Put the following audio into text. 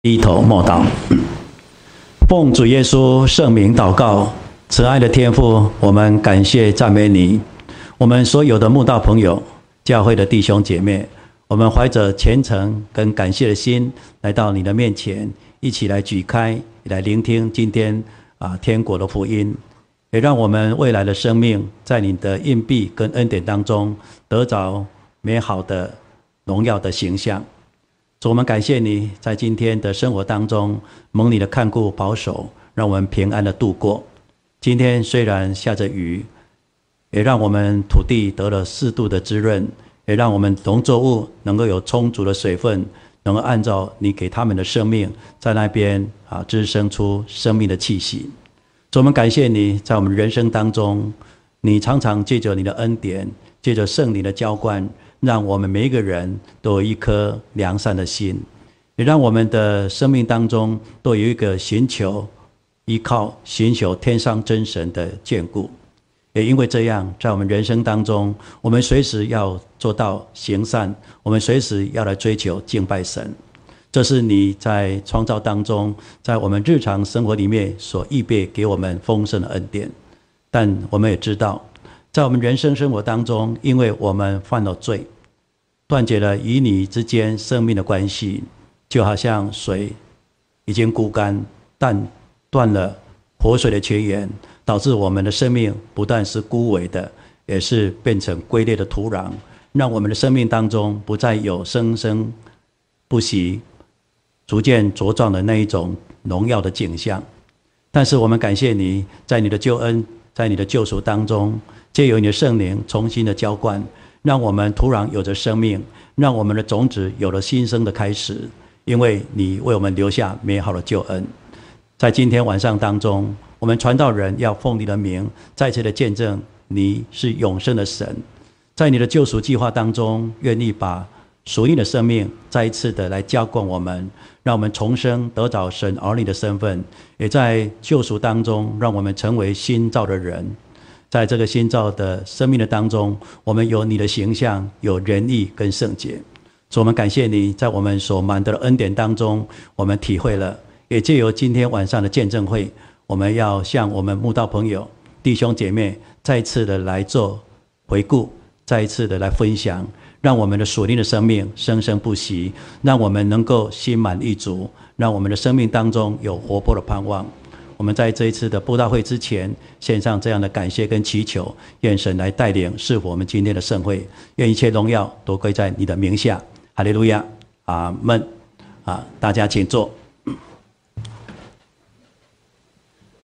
低头默祷，奉主耶稣圣名祷告。慈爱的天父，我们感谢赞美你。我们所有的慕道朋友、教会的弟兄姐妹，我们怀着虔诚跟感谢的心来到你的面前，一起来举开，来聆听今天天国的福音，也让我们未来的生命在你的荫庇跟恩典当中得着美好的荣耀的形象。主，我们感谢你在今天的生活当中蒙你的看顾保守，让我们平安的度过。今天虽然下着雨，也让我们土地得了适度的滋润，也让我们农作物能够有充足的水分，能够按照你给他们的生命在那边滋生出生命的气息。主，我们感谢你在我们人生当中，你常常借着你的恩典，借着圣灵的浇灌，让我们每一个人都有一颗良善的心，也让我们的生命当中都有一个寻求依靠、寻求天上真神的眷顾。也因为这样，在我们人生当中，我们随时要做到行善，我们随时要来追求敬拜神。这是你在创造当中，在我们日常生活里面所预备给我们丰盛的恩典。但我们也知道，在我们人生生活当中，因为我们犯了罪，断绝了与你之间生命的关系，就好像水已经枯干，但断了活水的泉源，导致我们的生命不但是枯萎的，也是变成龟裂的土壤，让我们的生命当中不再有生生不息、逐渐茁壮的那一种荣耀的景象。但是我们感谢你，在你的救恩，在你的救赎当中，藉由你的圣灵重新的浇灌，让我们土壤有着生命，让我们的种子有了新生的开始，因为你为我们留下美好的救恩。在今天晚上当中，我们传道人要奉你的名再次的见证你是永生的神，在你的救赎计划当中，愿意把属于你的生命再一次的来浇灌我们，让我们重生得着神儿女的身份，也在救赎当中让我们成为新造的人。在这个新造的生命的当中，我们有你的形象，有仁义跟圣洁。所以我们感谢你，在我们所满得的恩典当中，我们体会了，也藉由今天晚上的见证会，我们要向我们慕道朋友、弟兄姐妹再一次的来做回顾，再一次的来分享，让我们的属灵的生命生生不息，让我们能够心满意足，让我们的生命当中有活泼的盼望。我们在这一次的布道会之前，献上这样的感谢跟祈求，愿神来带领赐福我们今天的盛会，愿一切荣耀都归在你的名下。哈利路亚，阿们。大家请坐。